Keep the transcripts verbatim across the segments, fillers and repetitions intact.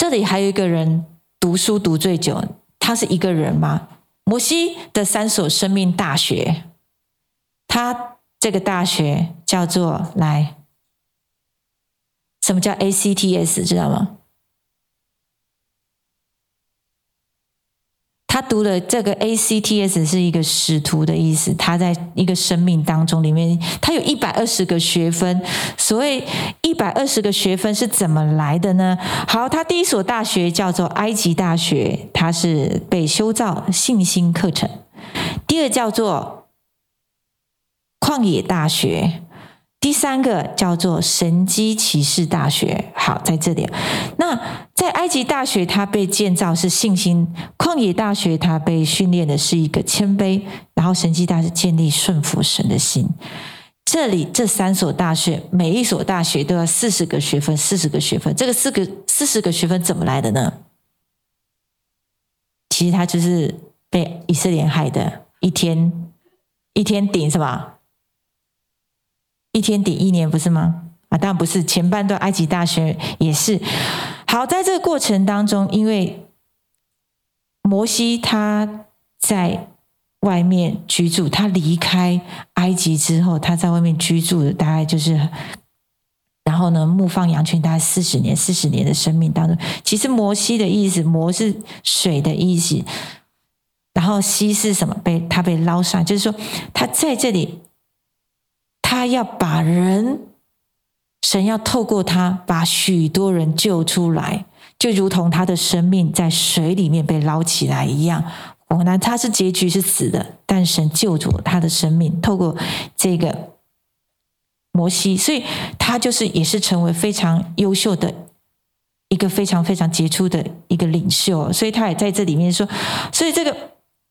这里还有一个人读书读最久，他是一个人吗？摩西的三所生命大学，他这个大学叫做来，什么叫 A C T S 知道吗？他读的这个 A C T S 是一个使徒的意思，他在一个生命当中里面，他有一百二十个学分。所谓一百二十个学分是怎么来的呢？好，他第一所大学叫做埃及大学，它是被修造信心课程。第二叫做旷野大学，第三个叫做神机骑士大学。好，在这里，那在埃及大学它被建造是信心，旷野大学它被训练的是一个谦卑，然后神机大是建立顺服神的心。这里这三所大学，每一所大学都要四十个学分，四十个学分。这个四个四十个学分怎么来的呢？其实它就是被以色列害的，一天一天顶什么？一天顶一年，不是吗？啊，当然不是，前半段埃及大学也是。好，在这个过程当中，因为摩西他在外面居住，他离开埃及之后，他在外面居住的大概就是，然后呢，牧放羊群大概四十年，四十年的生命当中，其实摩西的意思，摩是水的意思，然后西是什么？被他被捞上，就是说他在这里。他要把人，神要透过他把许多人救出来，就如同他的生命在水里面被捞起来一样。果然他是结局是死的，但神救主他的生命，透过这个摩西，所以他就是也是成为非常优秀的一个非常非常杰出的一个领袖。所以他也在这里面说，所以这个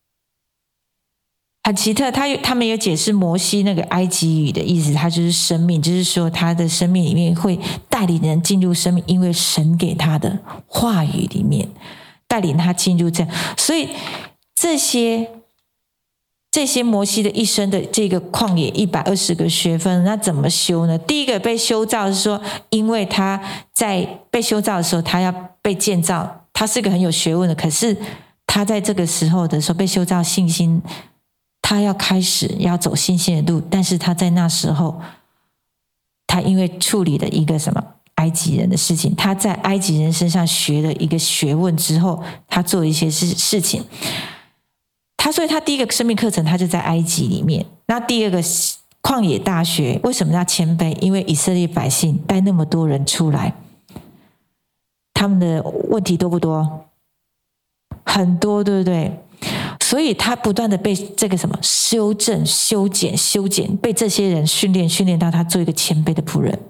很奇特，他他们有解释摩西那个埃及语的意思，他就是生命，就是说他的生命里面会带领人进入生命，因为神给他的话语里面带领他进入这样。所以这些这些摩西的一生的这个旷野一百二十个学分，那怎么修呢？第一个被修造是说，因为他在被修造的时候，他要被建造，他是个很有学问的，可是他在这个时候的时候被修造信心。他要开始要走新鲜的路，但是他在那时候，他因为处理了一个什么埃及人的事情，他在埃及人身上学了一个学问之后，他做了一些事事情。他所以他第一个生命课程，他就在埃及里面。那第二个旷野大学，为什么要谦卑？因为以色列百姓带那么多人出来，他们的问题多不多？很多，对不对？所以他不断的被这个什么修正、修剪、修剪，被这些人训练，训练到他做一个谦卑的仆人。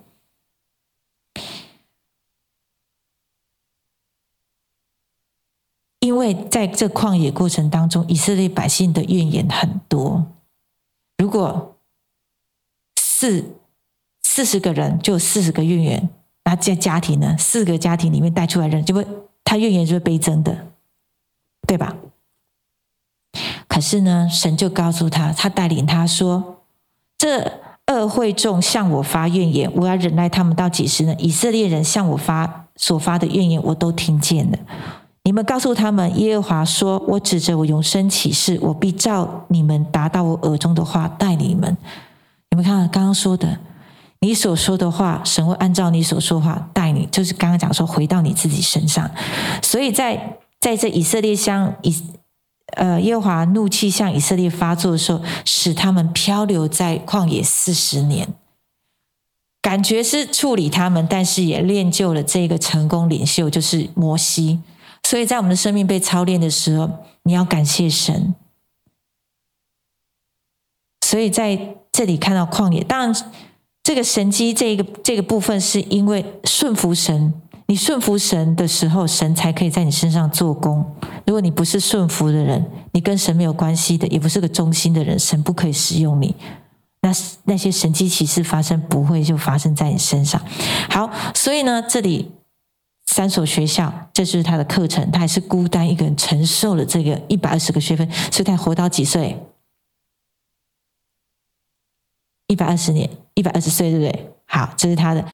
因为在这旷野过程当中，以色列百姓的怨言很多。如果四四十个人就有四十个怨言，那在家庭呢，四个家庭里面带出来的人，就会他怨言就会倍增的，对吧？可是呢，神就告诉他，他带领他说：“这恶会众向我发怨言，我要忍耐他们到几时呢？以色列人向我发所发的怨言，我都听见了。你们告诉他们，耶和华说：我指着我永生起誓，我必照你们达到我耳中的话带你们。”你们看刚刚说的，你所说的话，神会按照你所说的话带你，就是刚刚讲说回到你自己身上。所以在在这以色列向以呃，耶和华怒气向以色列发作的时候，使他们漂流在旷野四十年，感觉是处理他们，但是也练就了这个成功领袖，就是摩西。所以在我们的生命被操练的时候，你要感谢神。所以在这里看到旷野，当然这个神迹这个这个部分，是因为顺服神。你顺服神的时候，神才可以在你身上做工。如果你不是顺服的人，你跟神没有关系的，也不是个忠心的人，神不可以使用你。那那些神迹奇事发生，不会就发生在你身上。好，所以呢，这里三所学校，这就是他的课程，他还是孤单一个人承受了这个一百二十个学分，所以他活到几岁？一百二十年，一百二十岁，对不对？好，这是他的。